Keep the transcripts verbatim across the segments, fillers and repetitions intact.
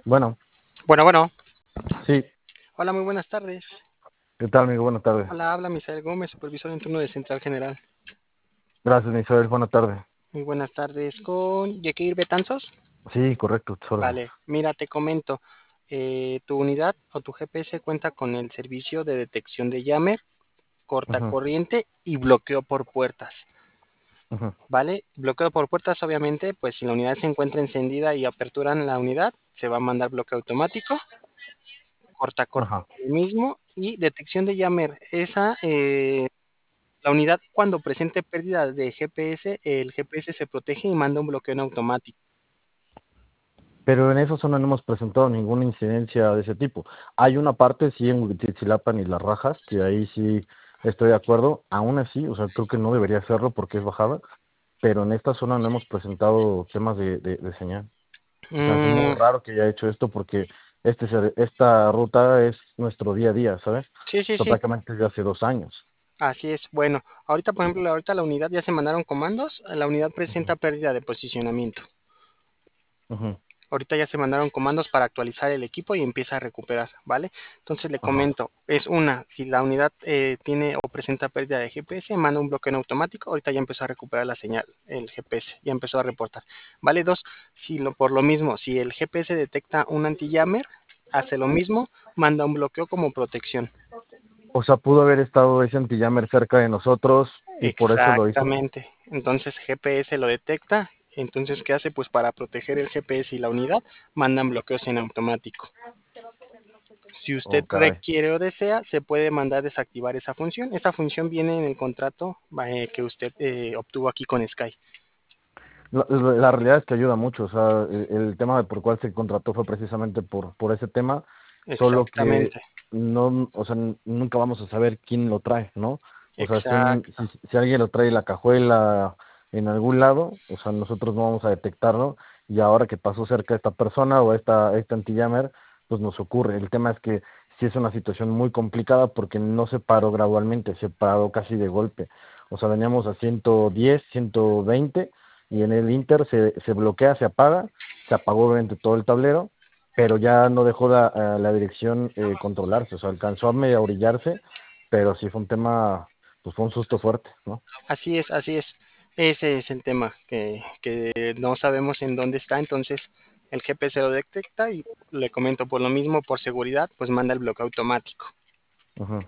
Bueno, Bueno, bueno. sí, Hola, muy buenas tardes. ¿qué tal, amigo? Buenas tardes. Hola, habla Misael Gómez, supervisor en turno de Central General. Gracias, Misael. Buenas tardes. Muy buenas tardes con Yekeir Betanzos. Sí, correcto, tus órdenes. Vale, mira, te comento. Eh, tu unidad o tu G P S cuenta con el servicio de detección de llame, Ujú, cortacorriente y bloqueo por puertas. ujú, Vale, bloqueo por puertas, obviamente, pues si la unidad se encuentra encendida y aperturan la unidad, se va a mandar bloqueo automático, ajá. cortacorriente mismo y detección de llame. Esa eh, La unidad, cuando presente pérdida de G P S, el G P S se protege y manda un bloqueo en automático. Pero en eso zona no hemos presentado ninguna incidencia de ese tipo. Hay una parte, sí, en Huitzilapan y Las Rajas, que ahí sí estoy de acuerdo. Aún así, o sea, creo que no debería hacerlo porque es bajada, pero en esta zona no hemos presentado temas de, de, de señal. O sea, es muy Mm, raro que haya hecho esto porque este, ser- esta ruta es nuestro día a día, ¿sabes? sí, O sí, sea, sí, prácticamente desde hace dos años. así es. Bueno, ahorita, por ejemplo, ahorita la unidad ya se mandaron comandos, la unidad presenta pérdida de posicionamiento. Ujú, Ahorita ya se mandaron comandos para actualizar el equipo y empieza a recuperar, ¿vale? Entonces le ajá. comento, es una, si la unidad eh, tiene o presenta pérdida de G P S, manda un bloqueo en automático, ahorita ya empezó a recuperar la señal, el G P S, ya empezó a reportar, ¿vale? Dos, si lo, por lo mismo, si el G P S detecta un anti-jammer, hace lo mismo, manda un bloqueo como protección. O sea, pudo haber estado ese anti-jammer cerca de nosotros y por eso lo hizo. Exactamente. Entonces G P S lo detecta. Entonces, ¿qué hace? Pues para proteger el G P S y la unidad, mandan bloqueos en automático. Si usted Oh, caray. requiere o desea, se puede mandar desactivar esa función. Esa función viene en el contrato eh, que usted eh, obtuvo aquí con Sky. La, la- la realidad es que ayuda mucho. O sea, el, el tema de por cuál se contrató fue precisamente por, por ese tema, solo que Exactamente, no, o sea, n- nunca vamos a saber quién lo trae, ¿no? O sea, si, un, exacto. si, si alguien lo trae en la cajuela en algún lado, o sea, nosotros no vamos a detectarlo y ahora que pasó cerca esta persona o esta, este anti-jammer, pues nos ocurre. El tema es que sí es una situación muy complicada porque no se paró gradualmente, se paró casi de golpe. O sea, veníamos a ciento diez, ciento veinte y en el Inter se, se bloquea, se apaga, se apagó obviamente todo el tablero, pero ya no dejó la, eh, la dirección eh, controlarse, o sea, alcanzó a medio orillarse, pero sí fue un tema, pues fue un susto fuerte, ¿no? Así es, así es. Ese es el tema, que, que no sabemos en dónde está, entonces el G P S lo detecta y le comento por lo mismo, por seguridad, pues manda el bloqueo automático. Ujú.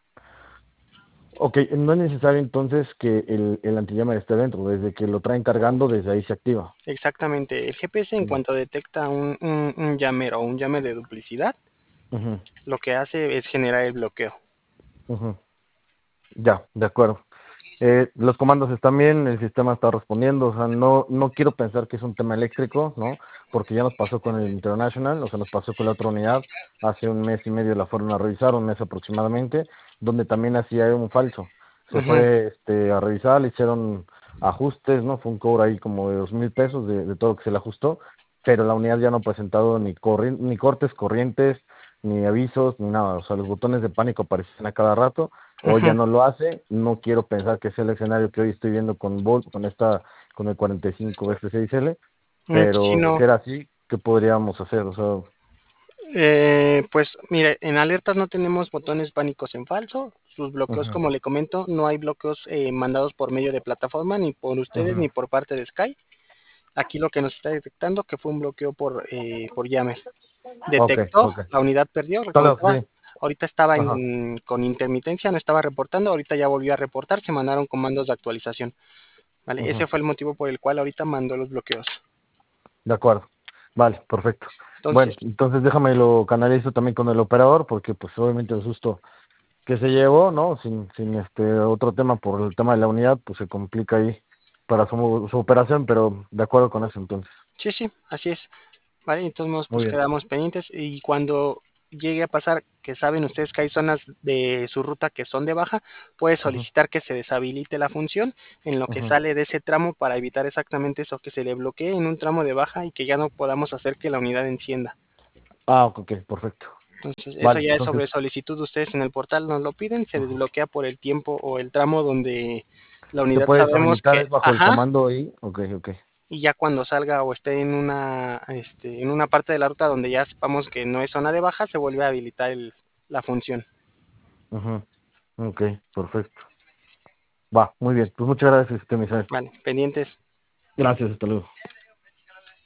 Ok, no es necesario entonces que el, el anti-jammer esté dentro, desde que lo traen cargando, desde ahí se activa. Exactamente, el G P S en Mm, cuanto detecta un, un, un jammer o un jammer de duplicidad, ujú, lo que hace es generar el bloqueo. ujú. Ya, de acuerdo. Eh, los comandos están bien, el sistema está respondiendo, o sea, no, no quiero pensar que es un tema eléctrico, ¿no? Porque ya nos pasó con el International, o sea, nos pasó con la otra unidad, hace un mes y medio la fueron a revisar, un mes aproximadamente, donde también hacía un falso. Se Ujú. fue este, a revisar, le hicieron ajustes, ¿no? Fue un cobro ahí como de dos mil pesos de, de todo lo que se le ajustó, pero la unidad ya no ha presentado ni, corri ni cortes, corrientes, ni avisos, ni nada, o sea, los botones de pánico aparecen a cada rato. Hoy ya Ujú. no lo hace, no quiero pensar que es el escenario que hoy estoy viendo con Volt, con esta, con el cuarenta y cinco F seis L, Mm, sí, pero de no. ser así, ¿qué podríamos hacer? O sea, Eh, pues mire, en alertas no tenemos botones pánicos en falso. Sus bloqueos, ujú, como le comento, no hay bloqueos eh, mandados por medio de plataforma, ni por ustedes, ujú, ni por parte de Sky. Aquí lo que nos está detectando que fue un bloqueo por, eh, por jammer. ok, Detectó, ok, la unidad perdió, solo recomentaba. sí, Ahorita estaba ajá, en, con intermitencia, no estaba reportando, ahorita ya volvió a reportar, se mandaron comandos de actualización. ¿Vale? Ese ujú, fue el motivo por el cual ahorita mandó los bloqueos. de acuerdo, vale, perfecto. Bueno, Entonces, entonces déjame lo canalizo también con el operador, porque pues obviamente el susto que se llevó, ¿no? Sin, sin este otro tema por el tema de la unidad, pues se complica ahí para su, su operación, pero de acuerdo con eso entonces. sí, sí, así es. ¿Vale? Entonces, Muy pues bien. quedamos pendientes y cuando llegue a pasar que saben ustedes que hay zonas de su ruta que son de baja, puede Ujú, solicitar que se deshabilite la función en lo que ujú. sale de ese tramo para evitar exactamente eso, que se le bloquee en un tramo de baja y que ya no podamos hacer que la unidad encienda. Ah, ok, perfecto. Entonces, eso Vale, ya es entonces, sobre solicitud. Ustedes en el portal nos lo piden, se ujú. desbloquea por el tiempo o el tramo donde la ¿Se unidad puede sabemos deshabilitar que, es bajo el ajá, comando ahí? Ok, ok. y ya cuando salga o esté en una, este, en una parte de la ruta donde ya sepamos que no es zona de baja, se vuelve a habilitar el, la función. Ujú. Ok, perfecto. Va, muy bien. Pues muchas gracias, este, Misael. Vale, pendientes. Gracias, hasta luego.